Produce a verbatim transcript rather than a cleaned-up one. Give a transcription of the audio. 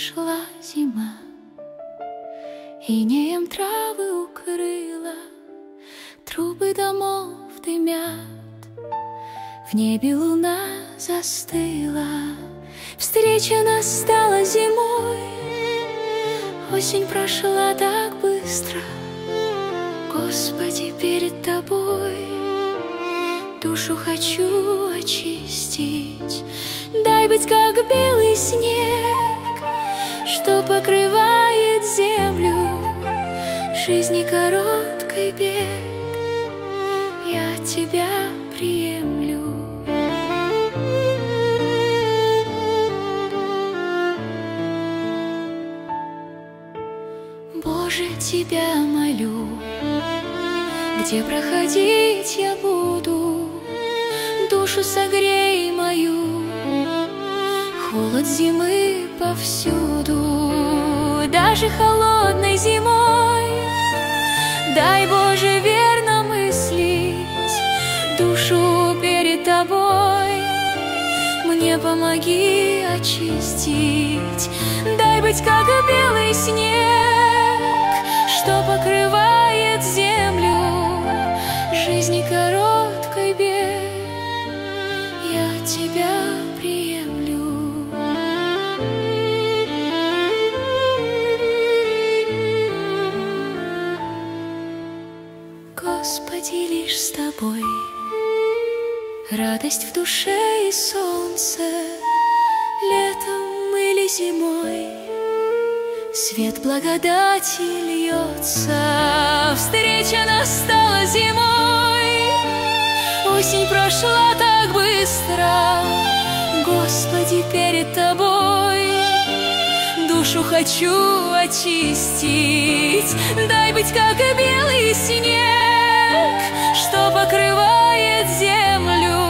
пришла зима, инеем травы укрыла, трубы домов дымят, в небе луна застыла. Встреча настала зимой, осень прошла так быстро. Господи, перед Тобой душу хочу очистить. Дай быть, как белый снег, что покрывает землю. Жизни короткий бег, я Тебя приемлю. Боже, Тебя молю, где проходить я буду, душу согрей мою, холод зимы повсюду, даже холодной зимой. Дай, Боже, верно мыслить, душу перед Тобой мне помоги очистить. Дай быть, как белый снег, что покрывает землю. Жизни короткий бег, я Тебя приемлю. Господи, лишь с Тобой радость в душе и солнце, летом или зимой свет благодати льется. Встреча настала зимой, осень прошла так быстро. Господи, перед Тобой душу хочу очистить. Дай быть, как белый снег, что покрывает землю.